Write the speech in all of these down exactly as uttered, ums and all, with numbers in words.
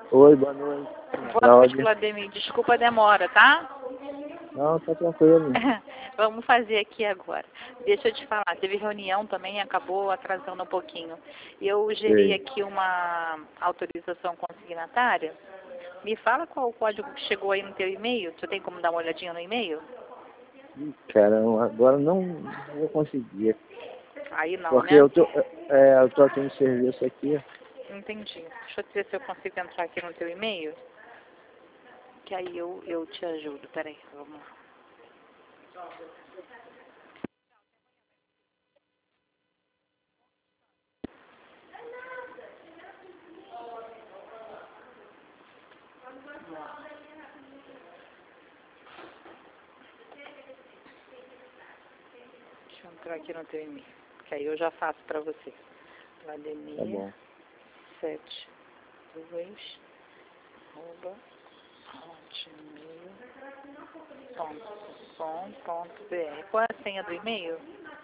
Oi, boa noite. Boa noite, Vladimir. Desculpa a demora, tá? Não, tá tranquilo. Vamos fazer aqui agora. Deixa eu te falar, teve reunião também, acabou atrasando um pouquinho. Eu gerei Sim. aqui uma autorização consignatária. Me fala qual o código que chegou aí no teu e-mail. Você tem como dar uma olhadinha no e-mail? Caramba, agora não vou conseguir. Aí não, Porque né? eu tô, é, eu tô aqui no serviço aqui. Entendi. Deixa eu ver se eu consigo entrar aqui no teu e-mail. Que aí eu, eu te ajudo. Peraí, vamos lá. Deixa eu entrar aqui no teu e-mail. Que aí eu já faço pra você. Vladimir Tá bom. sete dois arroba hotmail ponto com ponto br. Qual é a senha do e-mail?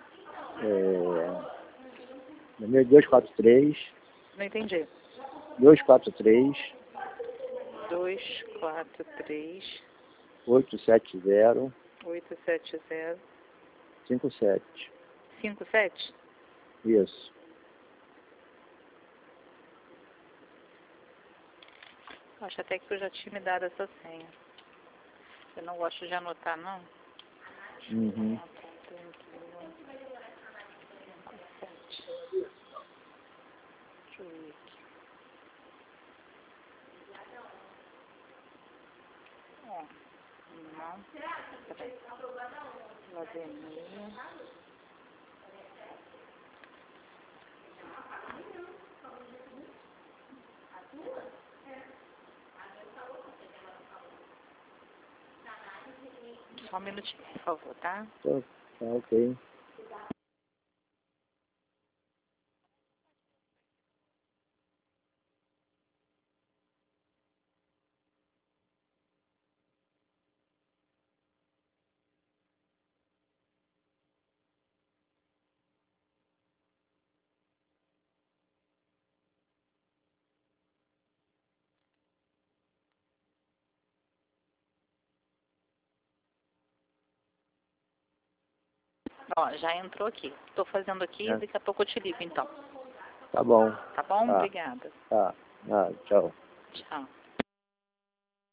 É, número dois quatro três, Não entendi. dois quatro três, dois quatro três oito sete zero, oito sete zero cinco sete. cinco sete. Isso. Acho até que eu já tinha me dado essa senha. Eu não gosto de anotar, não. Uhum. Deixa eu ver aqui. Ó, não. Peraí. Vladimir. Só um minutinho, por favor, tá? Tá, tá ok. Ó, já entrou aqui. Tô fazendo aqui, É. daqui a pouco eu te ligo, então. Tá bom. Tá bom? Tá. Obrigada. Tá. Ah, tchau. Tchau.